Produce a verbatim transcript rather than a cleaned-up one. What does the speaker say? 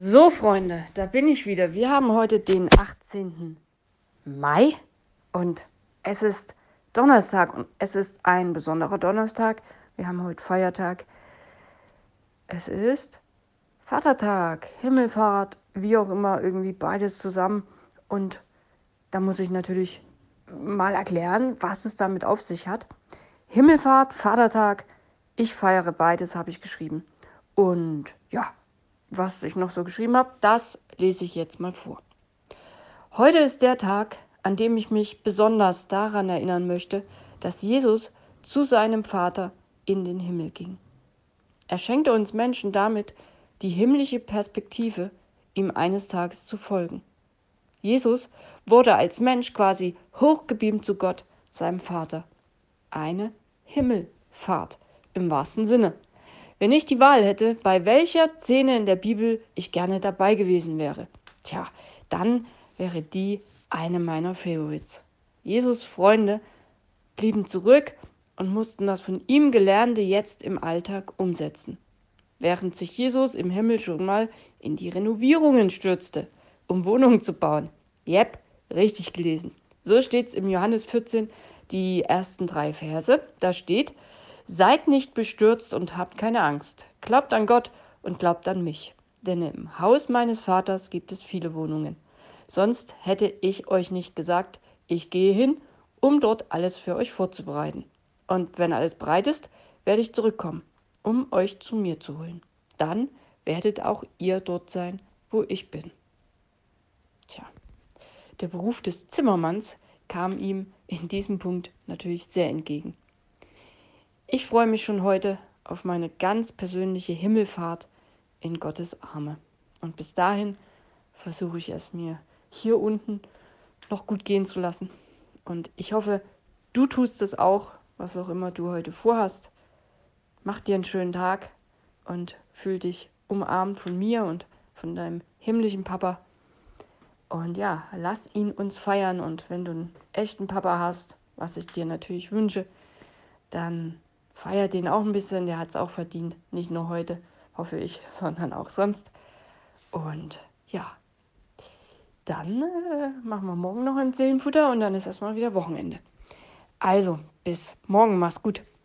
So, Freunde, da bin ich wieder. Wir haben heute den achtzehnten Mai und es ist Donnerstag und es ist ein besonderer Donnerstag. Wir haben heute Feiertag. Es ist Vatertag, Himmelfahrt, wie auch immer, irgendwie beides zusammen. Und da muss ich natürlich mal erklären, was es damit auf sich hat. Himmelfahrt, Vatertag, ich feiere beides, habe ich geschrieben. Und ja, was ich noch so geschrieben habe, das lese ich jetzt mal vor. Heute ist der Tag, an dem ich mich besonders daran erinnern möchte, dass Jesus zu seinem Vater in den Himmel ging. Er schenkte uns Menschen damit die himmlische Perspektive, ihm eines Tages zu folgen. Jesus wurde als Mensch quasi hochgebeamt zu Gott, seinem Vater. Eine Himmelfahrt im wahrsten Sinne. Wenn ich die Wahl hätte, bei welcher Szene in der Bibel ich gerne dabei gewesen wäre, tja, dann wäre die eine meiner Favorites. Jesus' Freunde blieben zurück und mussten das von ihm Gelernte jetzt im Alltag umsetzen. Während sich Jesus im Himmel schon mal in die Renovierungen stürzte, um Wohnungen zu bauen. Jep, richtig gelesen. So steht's im Johannes vierzehn, die ersten drei Verse. Da steht: Seid nicht bestürzt und habt keine Angst. Glaubt an Gott und glaubt an mich. Denn im Haus meines Vaters gibt es viele Wohnungen. Sonst hätte ich euch nicht gesagt, ich gehe hin, um dort alles für euch vorzubereiten. Und wenn alles bereit ist, werde ich zurückkommen, um euch zu mir zu holen. Dann werdet auch ihr dort sein, wo ich bin. Tja, der Beruf des Zimmermanns kam ihm in diesem Punkt natürlich sehr entgegen. Ich freue mich schon heute auf meine ganz persönliche Himmelfahrt in Gottes Arme. Und bis dahin versuche ich es mir hier unten noch gut gehen zu lassen. Und ich hoffe, du tust es auch, was auch immer du heute vorhast. Mach dir einen schönen Tag und fühl dich umarmt von mir und von deinem himmlischen Papa. Und ja, lass ihn uns feiern. Und wenn du einen echten Papa hast, was ich dir natürlich wünsche, dann feier den auch ein bisschen. Der hat es auch verdient. Nicht nur heute, hoffe ich, sondern auch sonst. Und ja, dann äh, machen wir morgen noch ein Seelenfutter und dann ist erstmal wieder Wochenende. Also, bis morgen. Mach's gut.